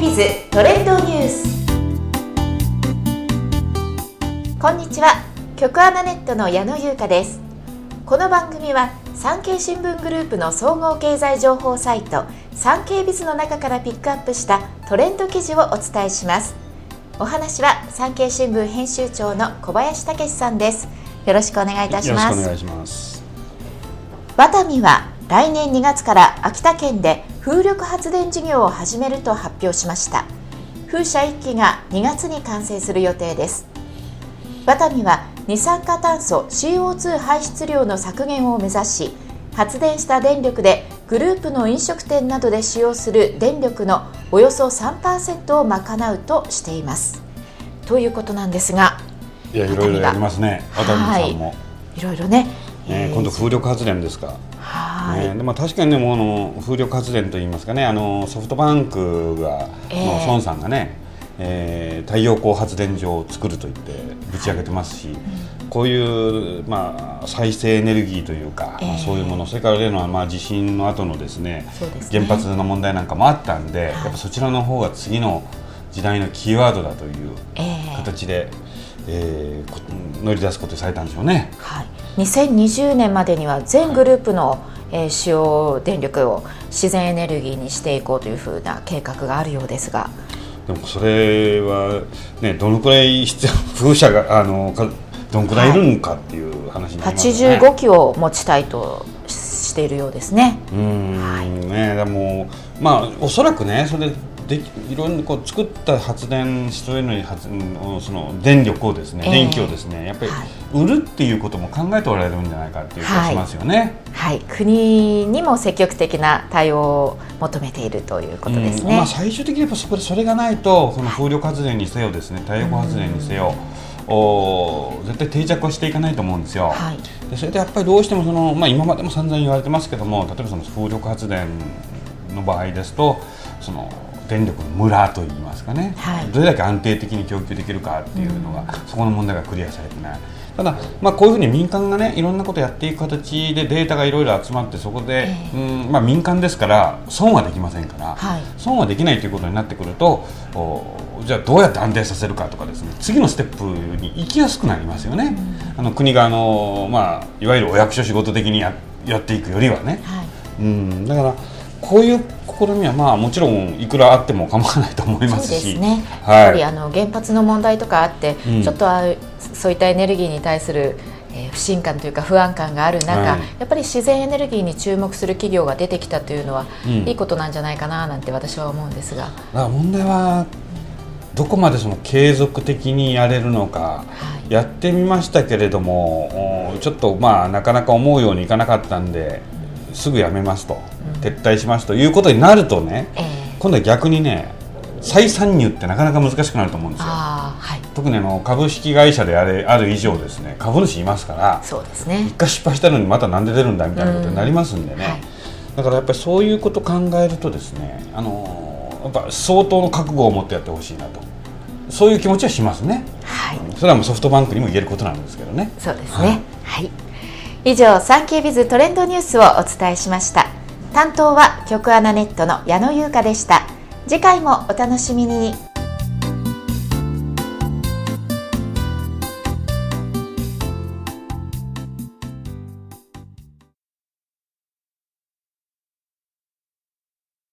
ビズトレンドニュース。こんにちは、局アナネットの矢野優香です。この番組は産経新聞グループの総合経済情報サイト産経ビズの中からピックアップしたトレンド記事をお伝えします。お話は産経新聞編集長の小林武史さんです。よろしくお願いいたします。 よろしくお願いします。 ワタミは来年2月から秋田県で風力発電事業を始めると発表しました。風車1基が2月に完成する予定です。ワタミは二酸化炭素 CO2 排出量の削減を目指し、発電した電力でグループの飲食店などで使用する電力のおよそ 3% を賄うとしています。ということなんですが、 いろいろやりますね、ワタミさんも。 いろいろね、 今度風力発電ですか。で確かにね、もう風力発電といいますかね、ソフトバンクが、孫さんがね、太陽光発電所を作ると言ってぶち上げてますし、こういう、再生エネルギーというか、そういうもの、それから例の、地震の後のですね、原発の問題なんかもあったんで、やっぱそちらの方が次の時代のキーワードだという形で、乗り出すことにされたんでしょうね。 2020年までには全グループの、使用電力を自然エネルギーにしていこうというふうな計画があるようですが、 でもそれは、ね、どのくらい風車がどのくらいいるのかっていう話になりますね。 85基を持ちたいとしているようですね。 でもおそらくね、それでいろんな作った発電所へのその電力をですね、電気をですね、やっぱり売るっていうことも考えておられるんじゃないかっていう気がしますよね。 国にも積極的な対応を求めているということですね。 最終的にやっぱそれがないと、その風力発電にせよですね、太陽光発電にせよ、絶対定着はしていかないと思うんですよ。でそれでやっぱりどうしても今までも散々言われてますけども、例えばその風力発電の場合ですと、その電力のムラといいますかね、どれだけ安定的に供給できるかっていうのが、そこの問題がクリアされてない。ただ、こういうふうに民間がね、いろんなことをやっていく形でデータがいろいろ集まって、そこで、民間ですから損はできませんから、損はできないということになってくると、じゃあどうやって安定させるかとかですね、次のステップに行きやすくなりますよね。国がいわゆるお役所仕事的に やっていくよりはね、だからこういう試みはもちろんいくらあっても構わないと思いますし、 そうですね、やっぱり原発の問題とかあって、ちょっとそういったエネルギーに対する不信感というか不安感がある中、やっぱり自然エネルギーに注目する企業が出てきたというのは、いいことなんじゃないかななんて私は思うんですが、 問題はどこまでその継続的にやれるのか、やってみましたけれどもちょっとなかなか思うようにいかなかったんで、すぐやめますと、撤退しますということになるとね、今度は逆にね、再参入ってなかなか難しくなると思うんですよ。特に株式会社である以上ですね、株主いますから、 そうですね、 一回失敗したのにまたなんで出るんだみたいなことになりますんでね、だからやっぱりそういうことを考えるとですね、やっぱ相当の覚悟を持ってやってほしいなと、そういう気持ちはしますね。それはもうソフトバンクにも言えることなんですけどね。 そうですね。以上、産経ビズトレンドニュースをお伝えしました。担当は局アナネットの矢野優香でした。次回もお楽しみに。